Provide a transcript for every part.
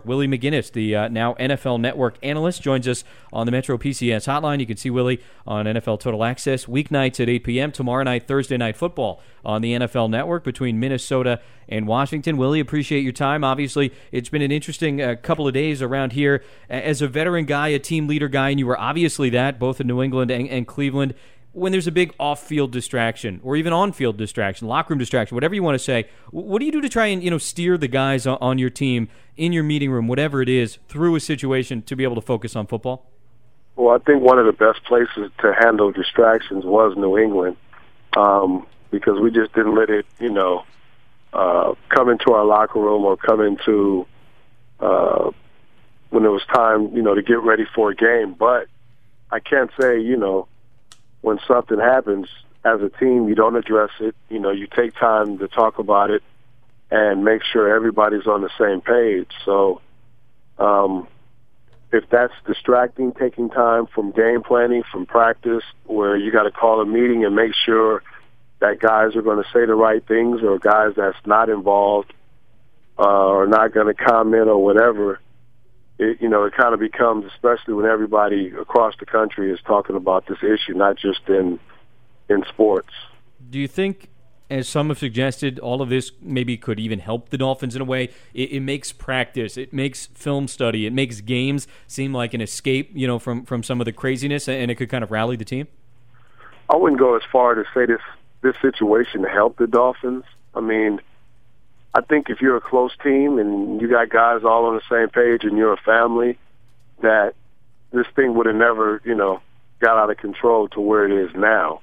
Willie McGinnis, the now NFL Network analyst, joins us on the Metro PCS hotline. You can see Willie on NFL Total Access weeknights at 8 p.m. Tomorrow night, Thursday Night Football on the NFL Network between Minnesota and Washington. Willie, appreciate your time. Obviously, it's been an interesting couple of days around here. As a veteran guy, a team leader guy, and you were obviously that, both in New England and Cleveland, when there's a big off-field distraction or even on-field distraction, locker room distraction, whatever you want to say, what do you do to try and steer the guys on your team, in your meeting room, whatever it is, through a situation to be able to focus on football? Well, I think one of the best places to handle distractions was New England, because we just didn't let it, come into our locker room or come into when it was time, to get ready for a game. But I can't say, when something happens as a team, you don't address it. You take time to talk about it and make sure everybody's on the same page. So if that's distracting, taking time from game planning, from practice, where you got to call a meeting and make sure that guys are going to say the right things, or guys that's not involved or not going to comment or whatever, it kind of becomes, especially when everybody across the country is talking about this issue, not just in sports. Do you think, as some have suggested, all of this maybe could even help the Dolphins in a way? It makes practice, it makes film study, it makes games seem like an escape, from some of the craziness, and it could kind of rally the team? I wouldn't go as far to say this situation helped the Dolphins. I mean, I think if you're a close team and you got guys all on the same page and you're a family, that this thing would have never, got out of control to where it is now.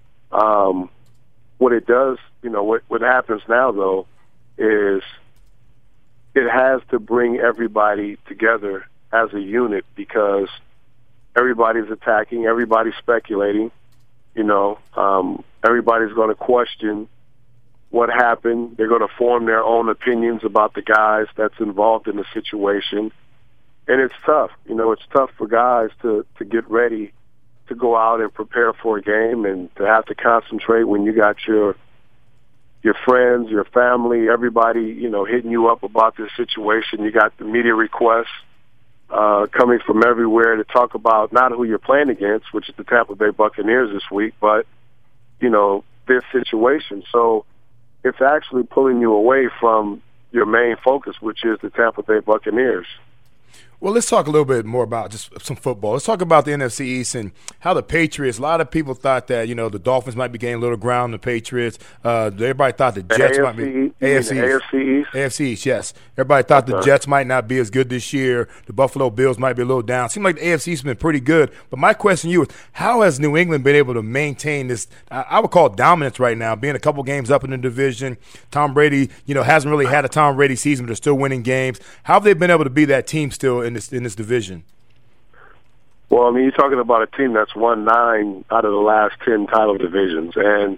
What it does, what happens now, though, is it has to bring everybody together as a unit, because everybody's attacking, everybody's speculating, everybody's going to question what happened. They're going to form their own opinions about the guys that's involved in the situation. And it's tough. It's tough for guys to get ready to go out and prepare for a game, and to have to concentrate when you got your friends, your family, everybody, hitting you up about this situation. You got the media requests coming from everywhere to talk about not who you're playing against, which is the Tampa Bay Buccaneers this week, but, this situation. So it's actually pulling you away from your main focus, which is the Tampa Bay Buccaneers. Well, let's talk a little bit more about just some football. Let's talk about the NFC East and how the Patriots, a lot of people thought that, the Dolphins might be gaining a little ground on the Patriots. Everybody thought the Jets might be. AFC East, yes. Everybody thought the Jets might not be as good this year. The Buffalo Bills might be a little down. Seems like the AFC East has been pretty good. But my question to you is, how has New England been able to maintain this, I would call it dominance right now, being a couple games up in the division? Tom Brady, hasn't really had a Tom Brady season, but they're still winning games. How have they been able to be that team still in this division? Well, I mean, you're talking about a team that's won 9 out of the last 10 title divisions, and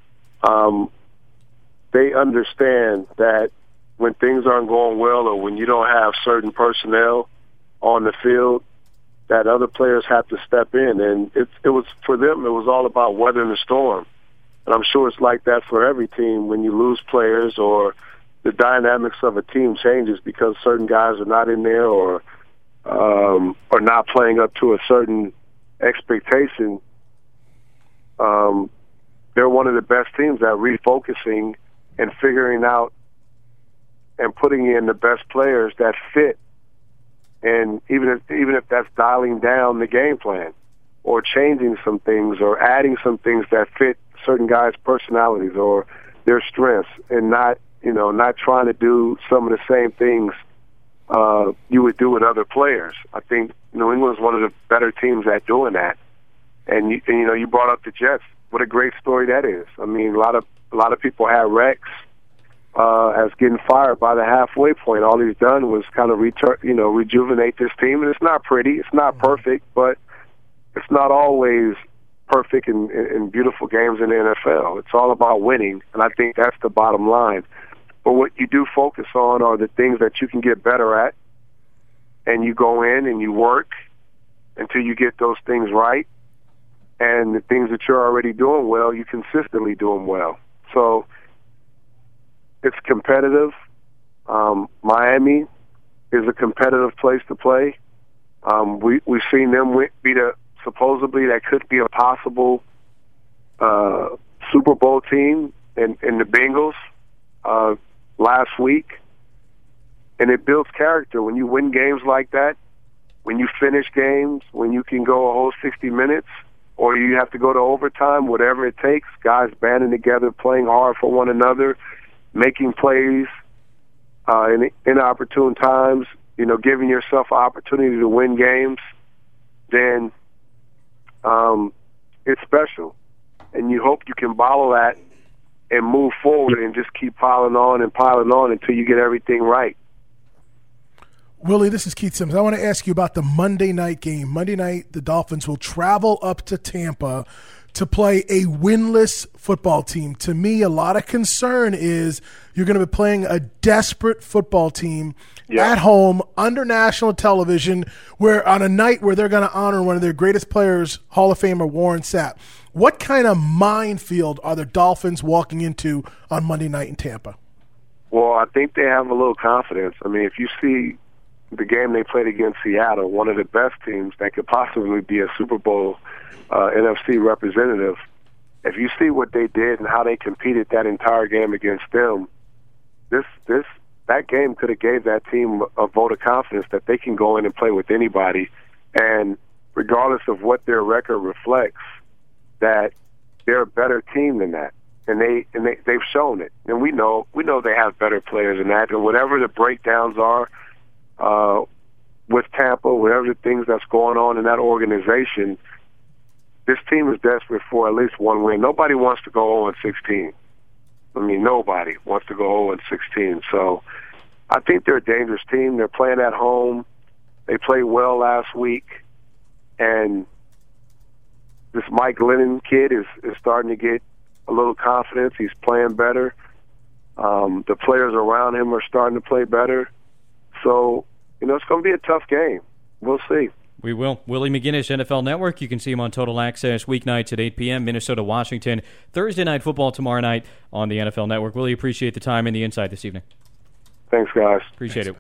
they understand that when things aren't going well, or when you don't have certain personnel on the field, that other players have to step in. And it was, for them, it was all about weathering the storm. And I'm sure it's like that for every team when you lose players, or the dynamics of a team changes because certain guys are not in there, or not playing up to a certain expectation. They're one of the best teams at refocusing and figuring out and putting in the best players that fit. And even if that's dialing down the game plan, or changing some things, or adding some things that fit certain guys' personalities or their strengths, and not trying to do some of the same things you would do with other players. I think New England's one of the better teams at doing that. And you brought up the Jets. What a great story that is. I mean, a lot of people had Rex as getting fired by the halfway point. All he's done was kind of rejuvenate this team. And it's not pretty, it's not perfect, but it's not always perfect in beautiful games in the NFL. It's all about winning, and I think that's the bottom line. But what you do focus on are the things that you can get better at, and you go in and you work until you get those things right. And the things that you're already doing well, you consistently doing well. So it's competitive. Miami is a competitive place to play. We've seen them beat supposedly that could be a possible Super Bowl team in the Bengals last week. And it builds character when you win games like that, when you finish games, when you can go a whole 60 minutes, or you have to go to overtime, whatever it takes, guys banding together, playing hard for one another, making plays in inopportune times, giving yourself an opportunity to win games, then it's special. And you hope you can bottle that and move forward and just keep piling on until you get everything right. Willie, this is Keith Simmons. I want to ask you about the Monday night game. Monday night, the Dolphins will travel up to Tampa to play a winless football team. To me, a lot of concern is you're going to be playing a desperate football team at home under national television, where on a night where they're going to honor one of their greatest players, Hall of Famer Warren Sapp. What kind of minefield are the Dolphins walking into on Monday night in Tampa? Well, I think they have a little confidence. I mean, if you see the game they played against Seattle, one of the best teams that could possibly be a Super Bowl NFC representative, if you see what they did and how they competed that entire game against them, that game could have gave that team a vote of confidence that they can go in and play with anybody, and regardless of what their record reflects, that they're a better team than that. And they've shown it. And we know they have better players than that. And whatever the breakdowns are with Tampa, whatever the things that's going on in that organization, this team is desperate for at least one win. Nobody wants to go 0-16. I mean, nobody wants to go 0-16. So I think they're a dangerous team. They're playing at home. They played well last week. And this Mike Glennon kid is starting to get a little confidence. He's playing better. The players around him are starting to play better. So, it's going to be a tough game. We'll see. We will. Willie McGinnis, NFL Network. You can see him on Total Access weeknights at 8 p.m., Minnesota, Washington. Thursday night football tomorrow night on the NFL Network. Willie, appreciate the time and the insight this evening. Thanks, guys. Appreciate it.